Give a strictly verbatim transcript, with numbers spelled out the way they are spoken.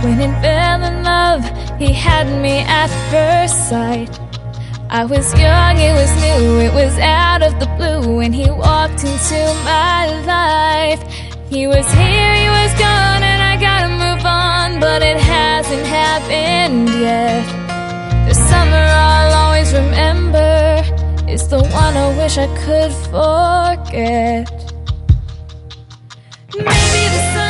When it fell in love, he had me at first sight. I was young, it was new, it was out of the blue when he walked into my life. He was here, he was gone, and I gotta move on, but it hasn't happened yet. The summer I'll always remember is the one I wish I could forget. Maybe the summer